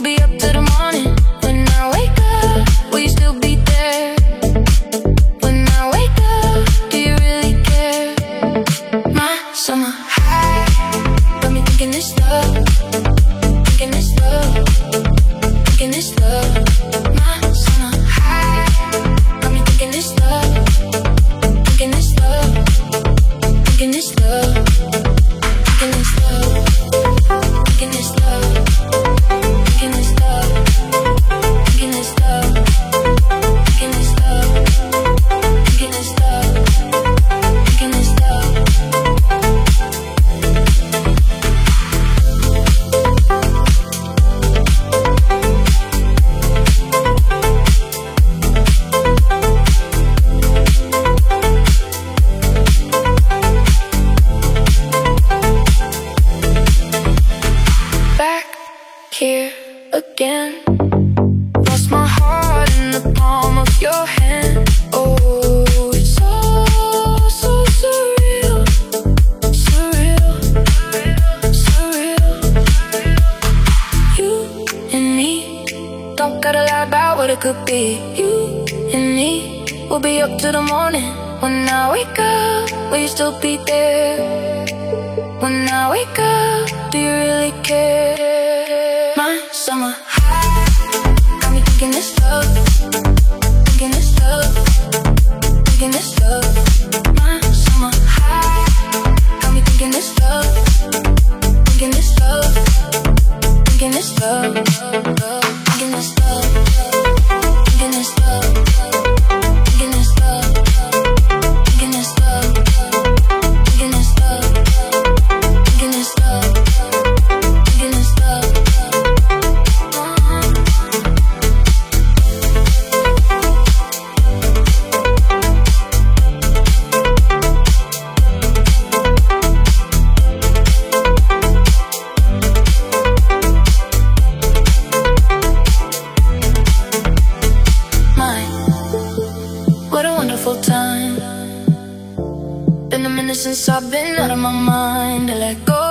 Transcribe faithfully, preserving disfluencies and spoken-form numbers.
be up till the morning. When I wake up, will you still be there? When I wake up, do you really care? My summer high got me thinking this love, thinking this love, thinking this love. My summer high got me thinking this love, thinking this love, thinking this love, thinking this love, thinking this love, thinking this love, thinking this love, thinking this love, thinking this love, thinking this love. Back here again, lost my heart in the palm of your hand. Oh, it's all so surreal, surreal, surreal. You and me don't gotta lie about what it could be. You and me will be up till the morning. When I wake up, will you still be there? When I wake up, do you really care? My summer high got me thinking this love, thinking this love, thinking this love. My summer high got me thinking this love, thinking this love, thinking this love, thinking this love, thinking this love, thinking this love, thinking this love, thinking this love. Thinking this love, thinking this love. Mine, what a wonderful time. Been a minute since I've been out of my mind. I let go